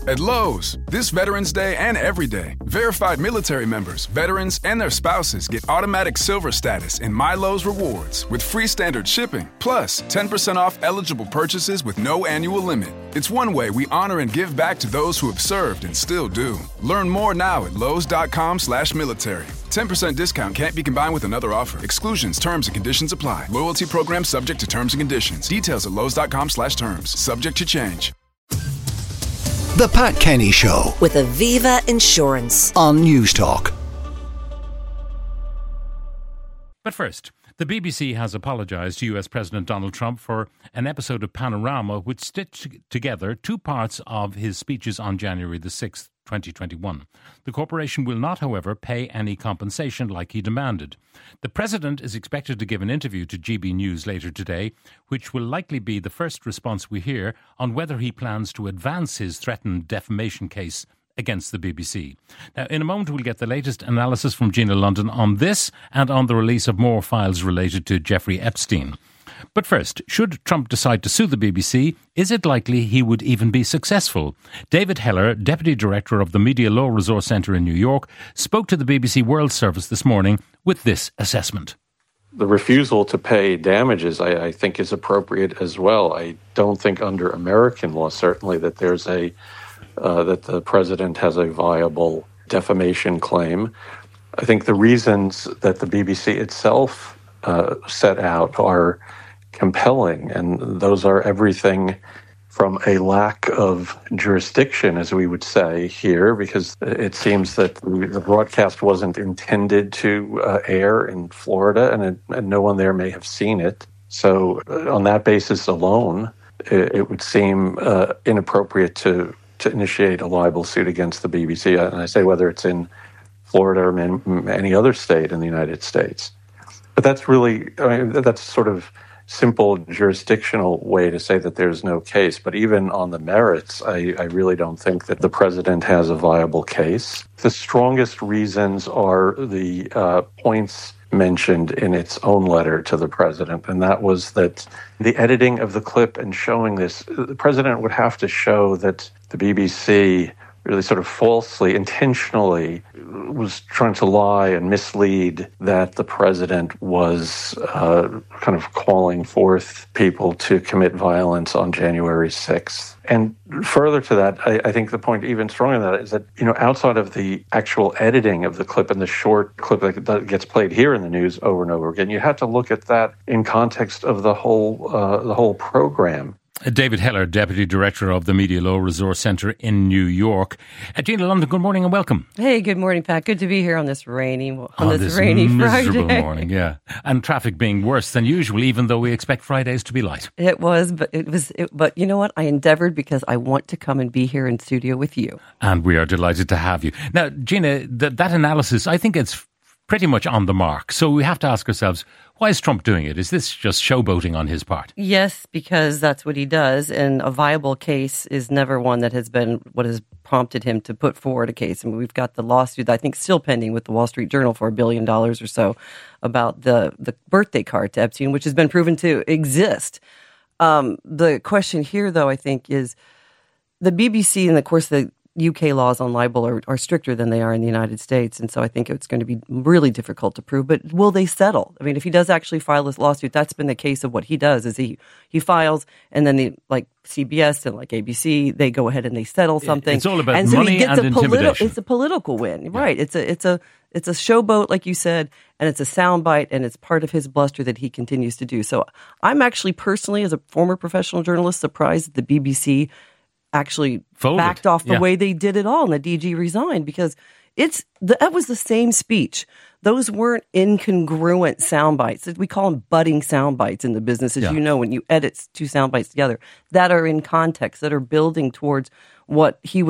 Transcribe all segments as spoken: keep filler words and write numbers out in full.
At Lowe's, this Veterans Day and every day, verified military members, veterans, and their spouses get automatic silver status in My Lowe's Rewards with free standard shipping, plus ten percent off eligible purchases with no annual limit. It's one way we honor and give back to those who have served and still do. Learn more now at lowes.com slash military. ten percent discount can't be combined with another offer. Exclusions, terms, and conditions apply. Loyalty program subject to terms and conditions. Details at lowes.com slash terms. Subject to change. The Pat Kenny Show with Aviva Insurance on News Talk. But first, the B B C has apologised to U S President Donald Trump for an episode of Panorama which stitched together two parts of his speeches on January the sixth, twenty twenty-one. The corporation will not, however, pay any compensation like he demanded. The President is expected to give an interview to G B News later today, which will likely be the first response we hear on whether he plans to advance his threatened defamation case against the B B C. Now, in a moment, we'll get the latest analysis from Gina London on this and on the release of more files related to Jeffrey Epstein. But first, should Trump decide to sue the B B C, is it likely he would even be successful? David Heller, Deputy Director of the Media Law Resource Centre in New York, spoke to the B B C World Service this morning with this assessment. The refusal to pay damages, I, I think, is appropriate as well. I don't think under American law, certainly, that there's a uh, that the president has a viable defamation claim. I think the reasons that the B B C itself uh, set out are compelling, and those are everything from a lack of jurisdiction, as we would say here, because it seems that the broadcast wasn't intended to uh, air in Florida, and, it, and no one there may have seen it. So uh, on that basis alone, it, it would seem uh, inappropriate to, to initiate a libel suit against the B B C. And I say whether it's in Florida or in any other state in the United States. But that's really, I mean, that's sort of simple jurisdictional way to say that there's no case. But even on the merits, I, I really don't think that the president has a viable case. The strongest reasons are the uh, points mentioned in its own letter to the president, and that was that the editing of the clip and showing this, the president would have to show that the B B C really sort of falsely, intentionally was trying to lie and mislead that the president was uh, kind of calling forth people to commit violence on January sixth. And further to that, I, I think the point even stronger than that is that, you know, outside of the actual editing of the clip and the short clip that gets played here in the news over and over again, you have to look at that in context of the whole uh, the whole program. David Heller, Deputy Director of the Media Law Resource Centre in New York. Uh, Gina London, good morning and welcome. Hey, good morning, Pat. Good to be here on this rainy, on oh, this, this rainy miserable Friday morning, yeah. And traffic being worse than usual, even though we expect Fridays to be light. It was, but it was. It, but you know what? I endeavoured because I want to come and be here in studio with you. And we are delighted to have you. Now, Gina, th- that analysis, I think it's pretty much on the mark. So we have to ask ourselves, why is Trump doing it? Is this just showboating on his part? Yes, because that's what he does. And a viable case is never one that has been what has prompted him to put forward a case. I mean, we've got the lawsuit, I think, still pending with the Wall Street Journal for a billion dollars or so about the, the birthday card to Epstein, which has been proven to exist. Um, the question here, though, I think, is the B B C, and of course, the U K laws on libel are, are stricter than they are in the United States. And so I think it's going to be really difficult to prove. But will they settle? I mean, if he does actually file this lawsuit, that's been the case of what he does is he, he files and then the, like C B S and like A B C, they go ahead and they settle something. It's all about and so money he gets and a politi- intimidation. It's a political win. Yeah. Right. It's a, it's a, it's a showboat, like you said, and it's a soundbite, and it's part of his bluster that he continues to do. So I'm actually personally, as a former professional journalist, surprised that the B B C actually Folded. backed off the yeah. way they did it all, and the D G resigned, because it's the, that was the same speech. Those weren't incongruent sound bites. We call them budding sound bites in the business, as yeah. you know, when you edit two sound bites together that are in context, that are building towards what he was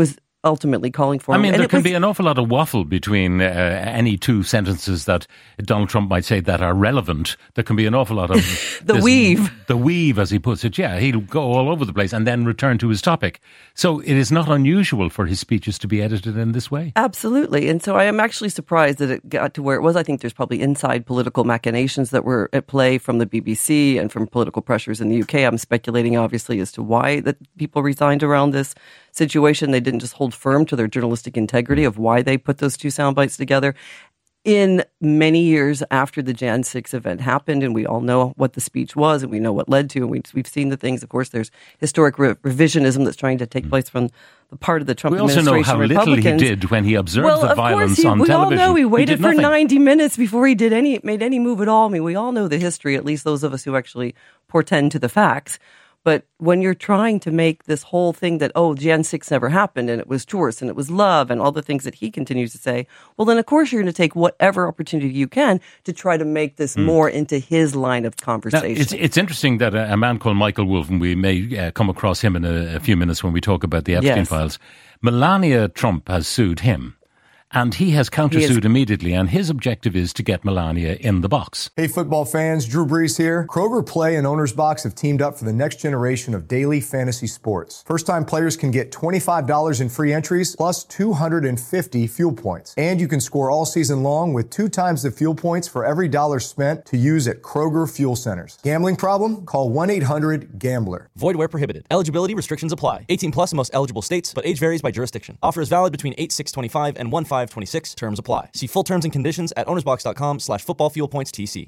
ultimately calling for. I mean, and there it can was, be an awful lot of waffle between uh, any two sentences that Donald Trump might say that are relevant. There can be an awful lot of... the this, weave. The weave, as he puts it. Yeah, he'll go all over the place and then return to his topic. So it is not unusual for his speeches to be edited in this way. Absolutely. And so I am actually surprised that it got to where it was. I think there's probably inside political machinations that were at play from the B B C and from political pressures in the U K. I'm speculating, obviously, as to why that people resigned around this situation. They didn't just hold firm to their journalistic integrity of why they put those two sound bites together. In many years after the January sixth event happened, and we all know what the speech was, and we know what led to, and we, we've seen the things. Of course, there's historic re- revisionism that's trying to take place from the part of the Trump we also administration. know how little he did when he observed well, the of violence course he, on we television. We all know he waited he for nothing. ninety minutes before he did any made any move at all. I mean, we all know the history, at least those of us who actually portend to the facts. But when you're trying to make this whole thing that, oh, January sixth never happened and it was tourists and it was love and all the things that he continues to say, well, then, of course, you're going to take whatever opportunity you can to try to make this mm. more into his line of conversation. Now, it's, it's interesting that a, a man called Michael Wolff, and we may uh, come across him in a, a few minutes when we talk about the Epstein yes. files, Melania Trump has sued him. And he has countersued he is- immediately, and his objective is to get Melania in the box. Hey, football fans, Drew Brees here. Kroger Play and Owner's Box have teamed up for the next generation of daily fantasy sports. First-time players can get twenty-five dollars in free entries plus two hundred fifty fuel points. And you can score all season long with two times the fuel points for every dollar spent to use at Kroger Fuel Centers. Gambling problem? Call one eight hundred gambler. Void where prohibited. Eligibility restrictions apply. eighteen plus in most eligible states, but age varies by jurisdiction. Offer is valid between eight six twenty-five and one five twenty-six. Terms apply. See full terms and conditions at ownersbox.com slash football fuel points TC.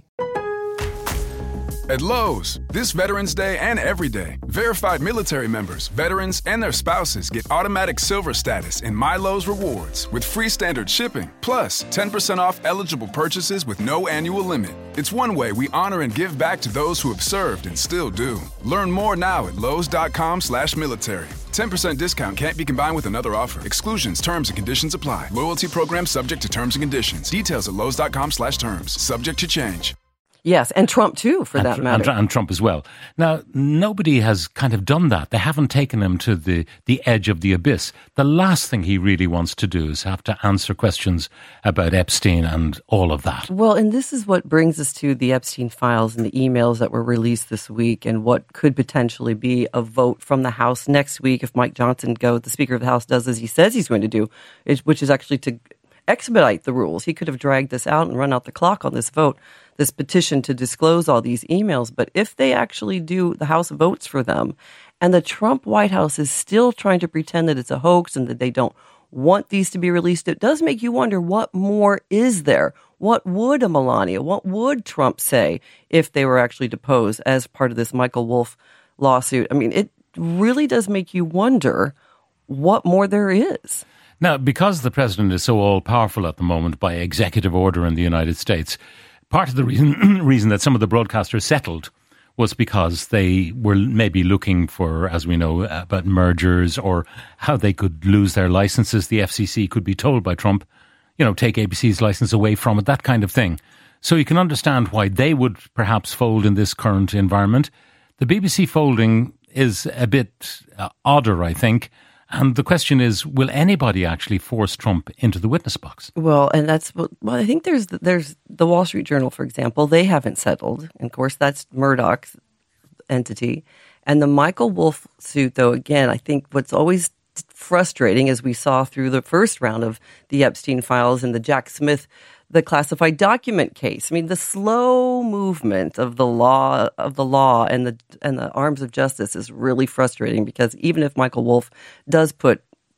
At Lowe's, this Veterans Day and every day, verified military members, veterans, and their spouses get automatic silver status in My Lowe's Rewards with free standard shipping, plus ten percent off eligible purchases with no annual limit. It's one way we honor and give back to those who have served and still do. Learn more now at lowes.com slash military. ten percent discount can't be combined with another offer. Exclusions, terms, and conditions apply. Loyalty program subject to terms and conditions. Details at lowes.com slash terms. Subject to change. Yes, and Trump too, for and, that matter. And, and Trump as well. Now, nobody has kind of done that. They haven't taken him to the, the edge of the abyss. The last thing he really wants to do is have to answer questions about Epstein and all of that. Well, and this is what brings us to the Epstein files and the emails that were released this week and what could potentially be a vote from the House next week if Mike Johnson goes, the Speaker of the House does as he says he's going to do, which is actually to expedite the rules. He could have dragged this out and run out the clock on this vote, this petition to disclose all these emails. But if they actually do, the House votes for them, and the Trump White House is still trying to pretend that it's a hoax and that they don't want these to be released, it does make you wonder, what more is there? What would a Melania, what would Trump say if they were actually deposed as part of this Michael Wolff lawsuit? I mean, it really does make you wonder what more there is. Now, because the president is so all-powerful at the moment by executive order in the United States, part of the reason reason that some of the broadcasters settled was because they were maybe looking for, as we know, about mergers or how they could lose their licenses. The F C C could be told by Trump, you know, take A B C's license away from it, that kind of thing. So you can understand why they would perhaps fold in this current environment. The B B C folding is a bit uh, odder, I think. And the question is, will anybody actually force Trump into the witness box? Well, and that's, well, I think there's there's the Wall Street Journal, for example. They haven't settled. And of course, that's Murdoch's entity. And the Michael Wolff suit, though, again, I think what's always frustrating, as we saw through the first round of the Epstein files and the Jack Smith, the classified document case. I mean, the slow movement of the law of the law and the and the arms of justice is really frustrating, because even if Michael Wolff does put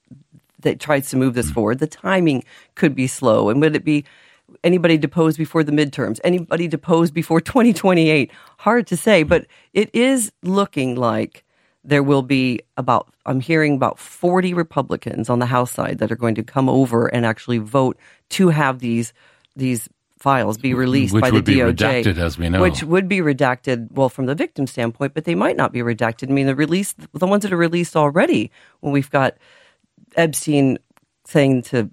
that tries to move this forward, the timing could be slow. And would it be anybody deposed before the midterms? Anybody deposed before twenty twenty-eight? Hard to say, but it is looking like there will be about, I'm hearing about forty Republicans on the House side that are going to come over and actually vote to have these these files be released which by the D O J. Which would be redacted, as we know. Which would be redacted, well, from the victim standpoint, but they might not be redacted. I mean, the release, the ones that are released already, when we've got Epstein saying to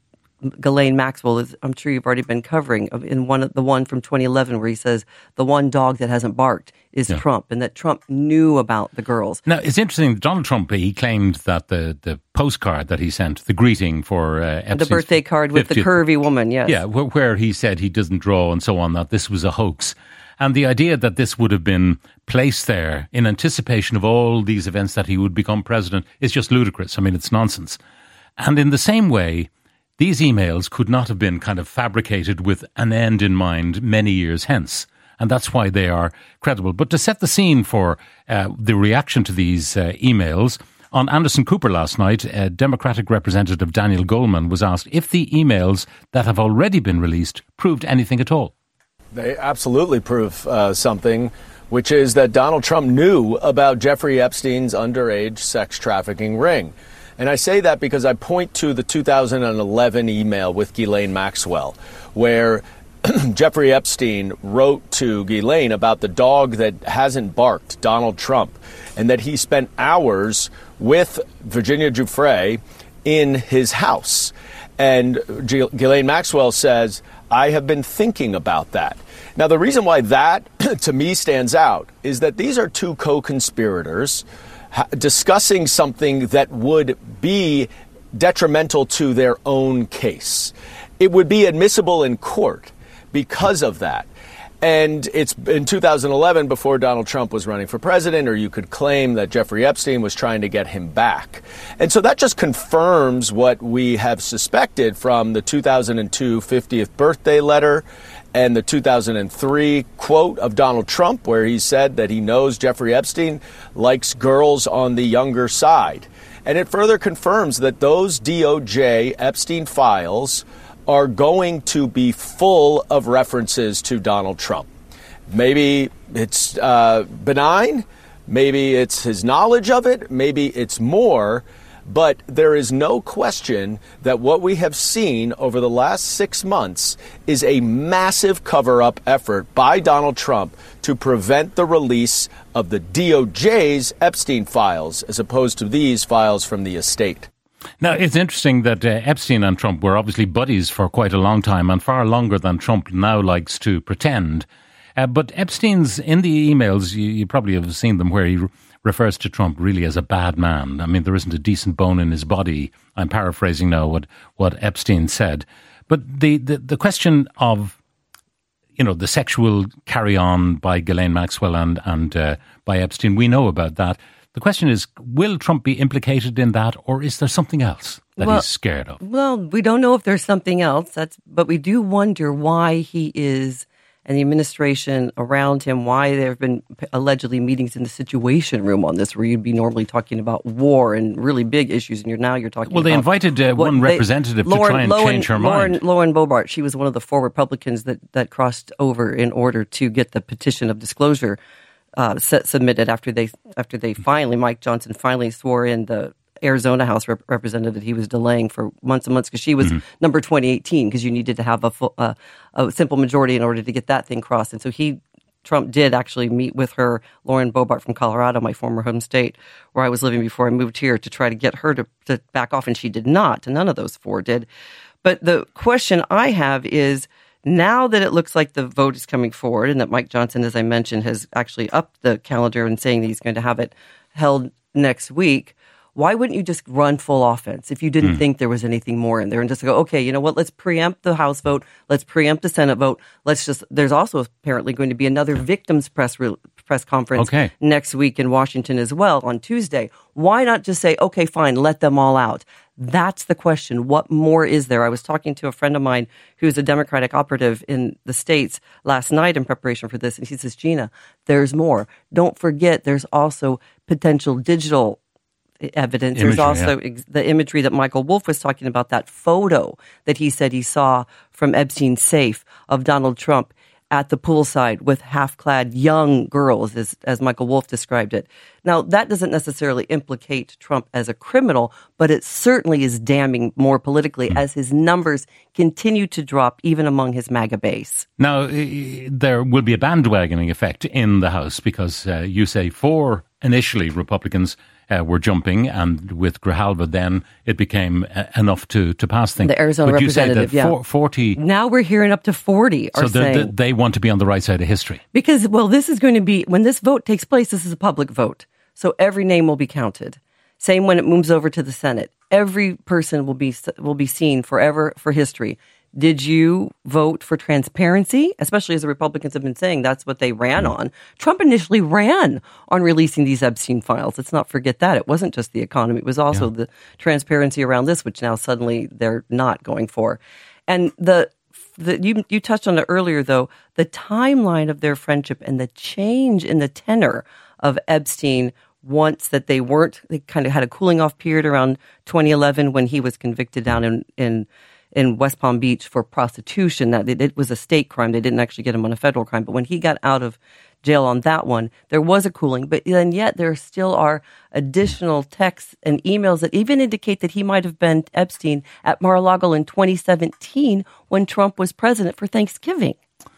Ghislaine Maxwell is, I'm sure you've already been covering, in one the one from twenty eleven where he says the one dog that hasn't barked is yeah. Trump, and that Trump knew about the girls. Now, it's interesting, Donald Trump, he claimed that the, the postcard that he sent, the greeting for uh, Epstein's the birthday card with fiftieth, the curvy woman, yes. Yeah, where he said he doesn't draw and so on, that this was a hoax. And the idea that this would have been placed there in anticipation of all these events that he would become president is just ludicrous. I mean, it's nonsense. And in the same way, these emails could not have been kind of fabricated with an end in mind many years hence. And that's why they are credible. But to set the scene for uh, the reaction to these uh, emails, on Anderson Cooper last night, uh, Democratic Representative Daniel Goleman was asked if the emails that have already been released proved anything at all. They absolutely prove uh, something, which is that Donald Trump knew about Jeffrey Epstein's underage sex trafficking ring. And I say that because I point to the two thousand eleven email with Ghislaine Maxwell, where Jeffrey Epstein wrote to Ghislaine about the dog that hasn't barked, Donald Trump, and that he spent hours with Virginia Giuffre in his house. And Ghislaine Maxwell says, I have been thinking about that. Now, the reason why that, to me, stands out is that these are two co-conspirators ha- discussing something that would be detrimental to their own case. It would be admissible in court because of that. And it's in two thousand eleven, before Donald Trump was running for president, or you could claim that Jeffrey Epstein was trying to get him back. And so that just confirms what we have suspected from the two thousand two fiftieth birthday letter and the two thousand three quote of Donald Trump, where he said that he knows Jeffrey Epstein likes girls on the younger side. And it further confirms that those D O J Epstein files are going to be full of references to Donald Trump. Maybe it's uh, benign, maybe it's his knowledge of it, maybe it's more, but there is no question that what we have seen over the last six months is a massive cover-up effort by Donald Trump to prevent the release of the D O J's Epstein files, as opposed to these files from the estate. Now, it's interesting that uh, Epstein and Trump were obviously buddies for quite a long time, and far longer than Trump now likes to pretend. Uh, but Epstein's, in the emails, you, you probably have seen them, where he re- refers to Trump really as a bad man. I mean, there isn't a decent bone in his body. I'm paraphrasing now what, what Epstein said. But the, the, the question of, you know, the sexual carry-on by Ghislaine Maxwell and, and uh, by Epstein, we know about that. The question is, will Trump be implicated in that, or is there something else that well, he's scared of? Well, we don't know if there's something else, That's, but we do wonder why he is, and the administration around him, why there have been allegedly meetings in the Situation Room on this, where you'd be normally talking about war and really big issues, and you're now you're talking well, about... Well, they invited uh, one they, representative Lauren, to try and Lauren, change her Lauren, mind. Lauren Boebert, she was one of the four Republicans that, that crossed over in order to get the petition of disclosure Uh, submitted after they after they finally, Mike Johnson finally swore in the Arizona House rep- representative that he was delaying for months and months because she was mm-hmm. number twenty eighteen, because you needed to have a, full, uh, a simple majority in order to get that thing crossed. And so he, Trump did actually meet with her, Lauren Boebert from Colorado, my former home state, where I was living before I moved here, to try to get her to, to back off, and she did not. And none of those four did. But the question I have is, now that it looks like the vote is coming forward, and that Mike Johnson, as I mentioned, has actually upped the calendar and saying that he's going to have it held next week, why wouldn't you just run full offense if you didn't mm. think there was anything more in there, and just go, okay, you know what, let's preempt the House vote, let's preempt the Senate vote, let's just, there's also apparently going to be another victims press re- press conference okay. next week in Washington as well on Tuesday. Why not just say, okay, fine, let them all out? That's the question. What more is there? I was talking to a friend of mine who's a Democratic operative in the States last night in preparation for this, and he says, Gina, there's more. Don't forget, there's also potential digital evidence. Imagery, there's also yeah. ex- the imagery that Michael Wolff was talking about, that photo that he said he saw from Epstein's safe of Donald Trump at the poolside with half-clad young girls, as, as Michael Wolff described it. Now, that doesn't necessarily implicate Trump as a criminal, but it certainly is damning more politically mm. as his numbers continue to drop, even among his MAGA base. Now, there will be a bandwagoning effect in the House, because uh, you say four initially Republicans uh, were jumping, and with Grijalva then it became uh, enough to, to pass things. The Arizona Would you say representative, that yeah. for, forty... Now we're hearing up to forty are so saying... So they want to be on the right side of history. Because, well, this is going to be, when this vote takes place, this is a public vote. So every name will be counted. Same when it moves over to the Senate. Every person will be will be seen forever for history. Did you vote for transparency? Especially as the Republicans have been saying, that's what they ran on. Trump initially ran on releasing these Epstein files. Let's not forget that. It wasn't just the economy. It was also yeah. the transparency around this, which now suddenly they're not going for. And the, the you, you touched on it earlier, though, the timeline of their friendship and the change in the tenor of Epstein once that they weren't, they kind of had a cooling off period around twenty eleven when he was convicted down in, in, in West Palm Beach for prostitution. That it, it was a state crime. They didn't actually get him on a federal crime. But when he got out of jail on that one, there was a cooling. But then yet there still are additional texts and emails that even indicate that he might have been Epstein at Mar-a-Lago in twenty seventeen when Trump was president for Thanksgiving.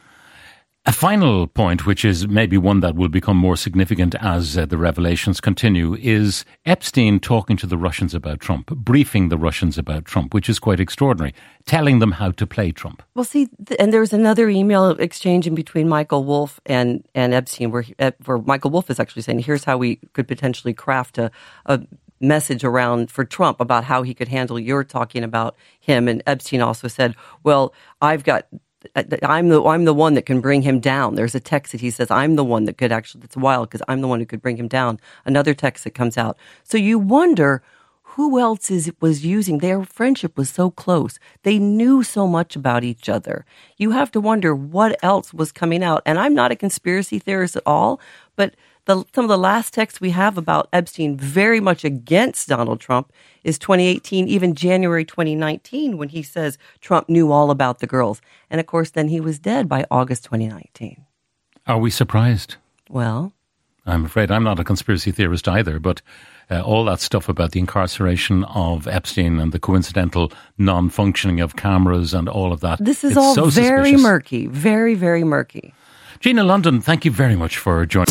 A final point, which is maybe one that will become more significant as uh, the revelations continue, is Epstein talking to the Russians about Trump, briefing the Russians about Trump, which is quite extraordinary, telling them how to play Trump. Well, see, th- and there's another email exchange in between Michael Wolff and, and Epstein where, uh, where Michael Wolff is actually saying, here's how we could potentially craft a, a message around for Trump about how he could handle your talking about him. And Epstein also said, well, I've got... I'm the I'm the one that can bring him down. There's a text that he says, I'm the one that could actually, that's wild because I'm the one who could bring him down. Another text that comes out. So you wonder who else is was using, their friendship was so close. They knew so much about each other. You have to wonder what else was coming out. And I'm not a conspiracy theorist at all, but the, some of the last texts we have about Epstein very much against Donald Trump is twenty eighteen, even January twenty nineteen, when he says Trump knew all about the girls. And of course, then he was dead by August twenty nineteen. Are we surprised? Well, I'm afraid I'm not a conspiracy theorist either, but uh, all that stuff about the incarceration of Epstein and the coincidental non-functioning of cameras and all of that. This is it's all so very suspicious. murky, very, very murky. Gina London, thank you very much for joining.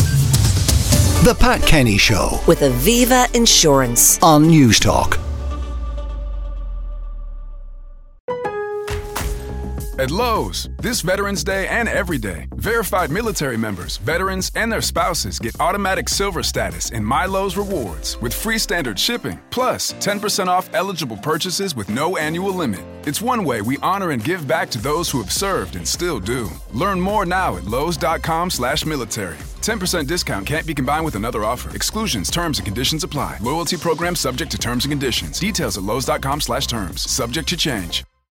The Pat Kenny Show with Aviva Insurance on News Talk. At Lowe's, this Veterans Day and every day, verified military members, veterans, and their spouses get automatic silver status in My Lowe's Rewards with free standard shipping, plus ten percent off eligible purchases with no annual limit. It's one way we honor and give back to those who have served and still do. Learn more now at lowes.com slash military. ten percent discount can't be combined with another offer. Exclusions, terms, and conditions apply. Loyalty program subject to terms and conditions. Details at lowes.com slash terms. Subject to change.